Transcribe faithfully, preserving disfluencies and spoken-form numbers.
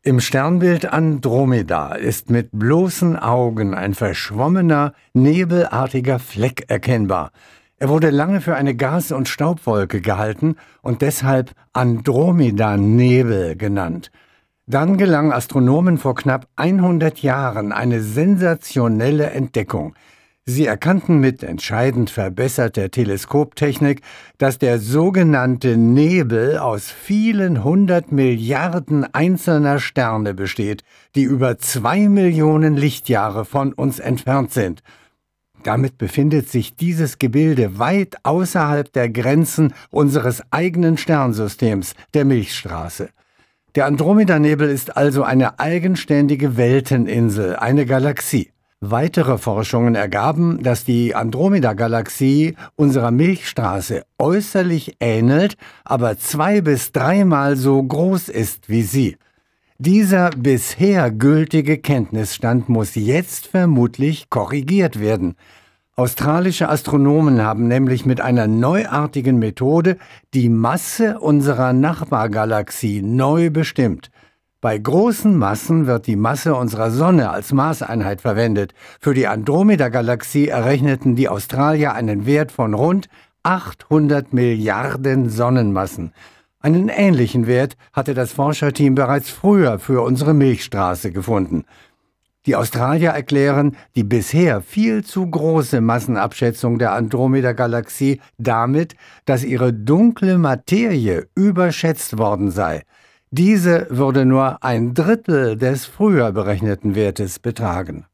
Im Sternbild Andromeda ist mit bloßen Augen ein verschwommener, nebelartiger Fleck erkennbar. Er wurde lange für eine Gas- und Staubwolke gehalten und deshalb Andromeda-Nebel genannt. Dann gelang Astronomen vor knapp hundert Jahren eine sensationelle Entdeckung. Sie erkannten mit entscheidend verbesserter Teleskoptechnik, dass der sogenannte Nebel aus vielen hundert Milliarden einzelner Sterne besteht, die über zwei Millionen Lichtjahre von uns entfernt sind. Damit befindet sich dieses Gebilde weit außerhalb der Grenzen unseres eigenen Sternsystems, der Milchstraße. Der Andromeda-Nebel ist also eine eigenständige Welteninsel, eine Galaxie. Weitere Forschungen ergaben, dass die Andromeda-Galaxie unserer Milchstraße äußerlich ähnelt, aber zwei- bis dreimal so groß ist wie sie. Dieser bisher gültige Kenntnisstand muss jetzt vermutlich korrigiert werden. Australische Astronomen haben nämlich mit einer neuartigen Methode die Masse unserer Nachbargalaxie neu bestimmt. Bei großen Massen wird die Masse unserer Sonne als Maßeinheit verwendet. Für die Andromeda-Galaxie errechneten die Australier einen Wert von rund achthundert Milliarden Sonnenmassen. Einen ähnlichen Wert hatte das Forscherteam bereits früher für unsere Milchstraße gefunden. Die Australier erklären die bisher viel zu große Massenabschätzung der Andromeda-Galaxie damit, dass ihre dunkle Materie überschätzt worden sei. Diese würde nur ein Drittel des früher berechneten Wertes betragen.